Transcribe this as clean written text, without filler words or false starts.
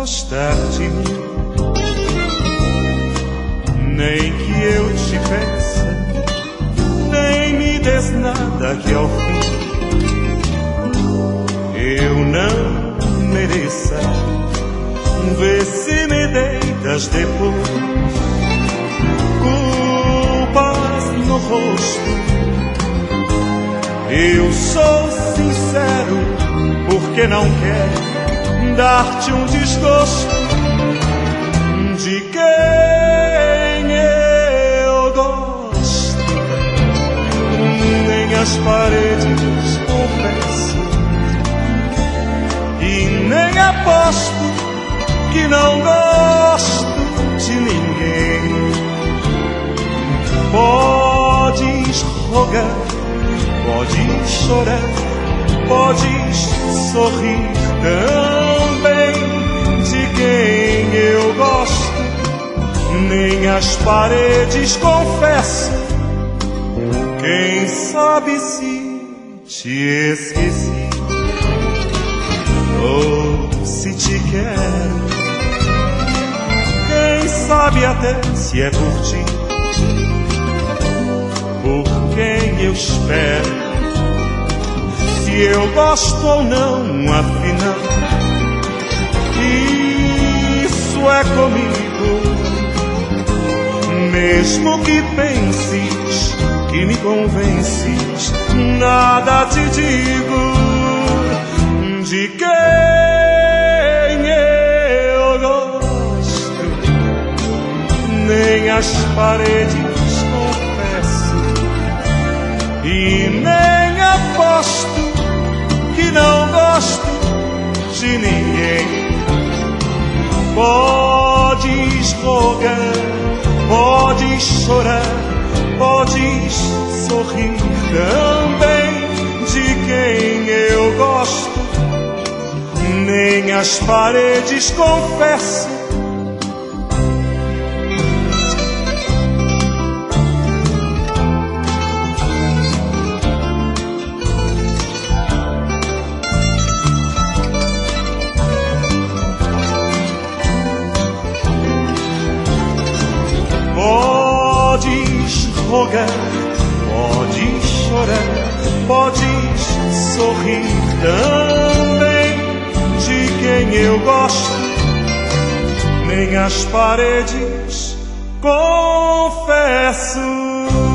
gostar de mim, nem que eu te peça, nem me des nada que ao fim eu não mereça. Vê se me deitas depois culpas no rosto. Eu sou sincero porque não quero dar-te um desgosto de quem eu gosto. Nem as paredes confesso e nem aposto que não gosto de ninguém. Podes rogar, podes chorar, podes sorrir também de quem eu gosto. Nem as paredes confesso, quem sabe se te esqueci ou se te quero. Quem sabe até se é por ti, por quem eu espero. Se eu gosto ou não, afinal, isso é comigo. Mesmo que penses que me convences, nada te digo de quem eu gosto. Nem as paredes confesso e nem aposto que não gosto de ninguém. Podes rogar, podes chorar, podes sorrir também de quem eu gosto. Nem as paredes confesso, podes rogar, podes chorar, podes sorrir também de quem eu gosto. Nem as paredes confesso.